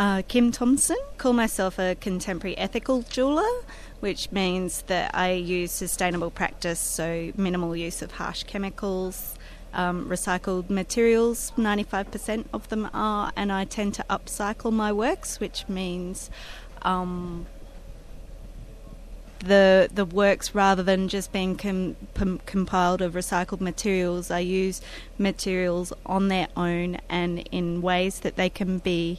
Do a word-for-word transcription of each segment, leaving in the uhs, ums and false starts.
Uh, Kim Thompson. Call myself a contemporary ethical jeweller, which means that I use sustainable practice, so minimal use of harsh chemicals, um, recycled materials, ninety-five percent of them are, and I tend to upcycle my works, which means um, the the works, rather than just being com- com- compiled of recycled materials, I use materials on their own and in ways that they can be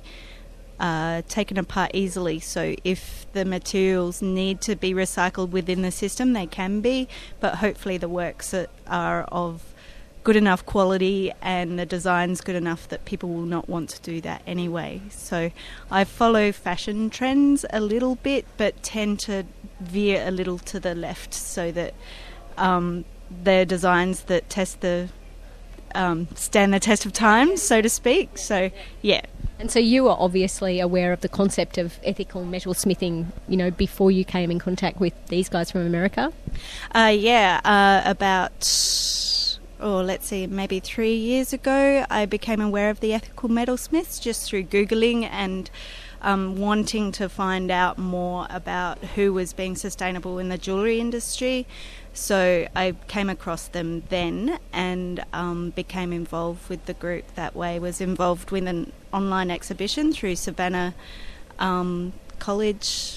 uh, taken apart easily. So if the materials need to be recycled within the system, they can be, but hopefully the works are of good enough quality and the design's good enough that people will not want to do that anyway. So I follow fashion trends a little bit, but tend to veer a little to the left, so that um, they're designs that test the um, stand the test of time, so to speak. So yeah. And so you were obviously aware of the concept of ethical metalsmithing, you know, before you came in contact with these guys from America? Uh, yeah, uh, about, oh, let's see, maybe three years ago, I became aware of the ethical metalsmiths just through Googling and Um, wanting to find out more about who was being sustainable in the jewellery industry. So I came across them then and um, became involved with the group that way. Was involved with an online exhibition through Savannah um, College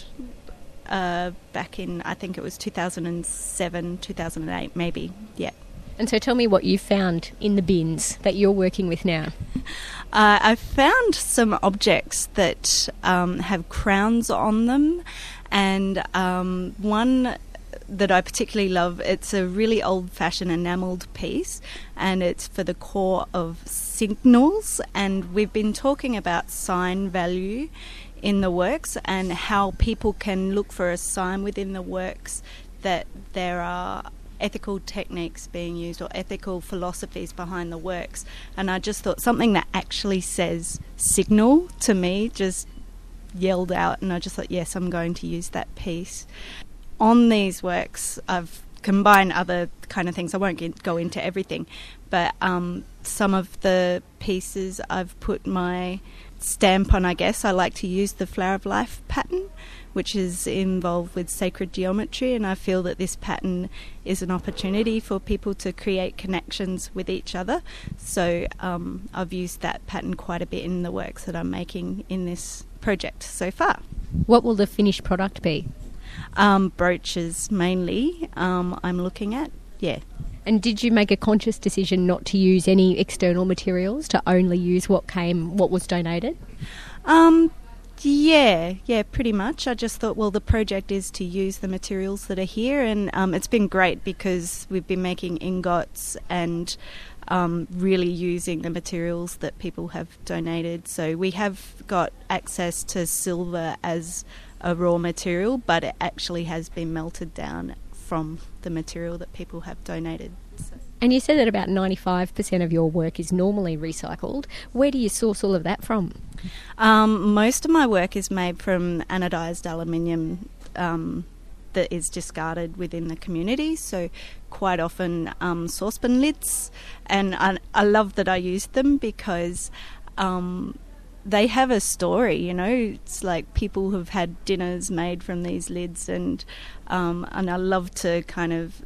uh, back in, I think it was two thousand seven, two thousand eight maybe, yeah. And so tell me what you found in the bins that you're working with now. Uh, I found some objects that um, have crowns on them, and um, one that I particularly love, it's a really old-fashioned enamelled piece, and it's for the core of signals, and we've been talking about sign value in the works and how people can look for a sign within the works that there are ethical techniques being used or ethical philosophies behind the works. And I just thought something that actually says signal to me just yelled out, and I just thought, yes, I'm going to use that piece. On these works, I've combined other kind of things. I won't get, go into everything, but um, some of the pieces I've put my stamp on, I guess. I like to use the Flower of Life pattern, which is involved with sacred geometry, and I feel that this pattern is an opportunity for people to create connections with each other. So um, I've used that pattern quite a bit in the works that I'm making in this project so far. What will the finished product be? Um, brooches mainly um, I'm looking at, yeah. And did you make a conscious decision not to use any external materials, to only use what came, what was donated? Um, yeah, yeah, pretty much. I just thought, well, the project is to use the materials that are here, and um, it's been great because we've been making ingots and um, really using the materials that people have donated. So we have got access to silver as a raw material, but it actually has been melted down from the material that people have donated. So. And you said that about ninety-five percent of your work is normally recycled. Where do you source all of that from? Um, most of my work is made from anodised aluminium um, that is discarded within the community. So quite often um, saucepan lids, and I, I love that I use them because um, they have a story, you know. It's like people have had dinners made from these lids, and um, and I love to kind of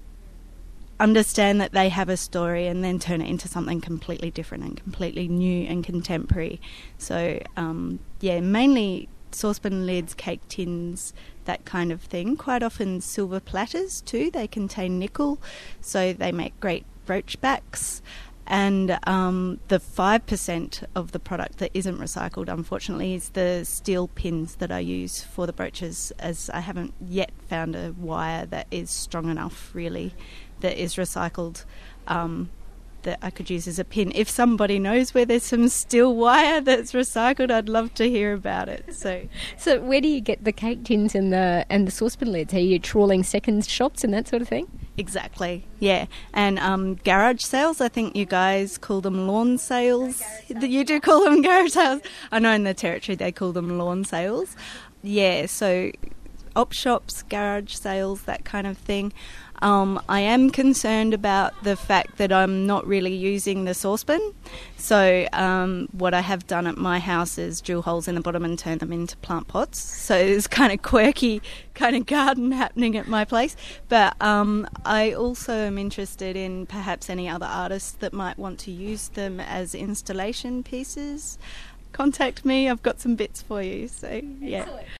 understand that they have a story and then turn it into something completely different and completely new and contemporary. So, um, yeah, mainly saucepan lids, cake tins, that kind of thing. Quite often silver platters too. They contain nickel, so they make great brooch backs. And um, the five percent of the product that isn't recycled, unfortunately, is the steel pins that I use for the brooches, as I haven't yet found a wire that is strong enough, really, that is recycled, um, that I could use as a pin. If somebody knows where there's some steel wire that's recycled, I'd love to hear about it. So, so where do you get the cake tins and the and the saucepan lids? Are you trawling second shops and that sort of thing? Exactly, yeah. And um, garage sales, I think you guys call them lawn sales. You do call them garage sales. I know in the Territory they call them lawn sales. Yeah, so op shops, garage sales, that kind of thing. Um, I am concerned about the fact that I'm not really using the saucepan. So um, what I have done at my house is drill holes in the bottom and turn them into plant pots. So there's kind of quirky kind of garden happening at my place. But um, I also am interested in perhaps any other artists that might want to use them as installation pieces. Contact me. I've got some bits for you. So yeah. Excellent.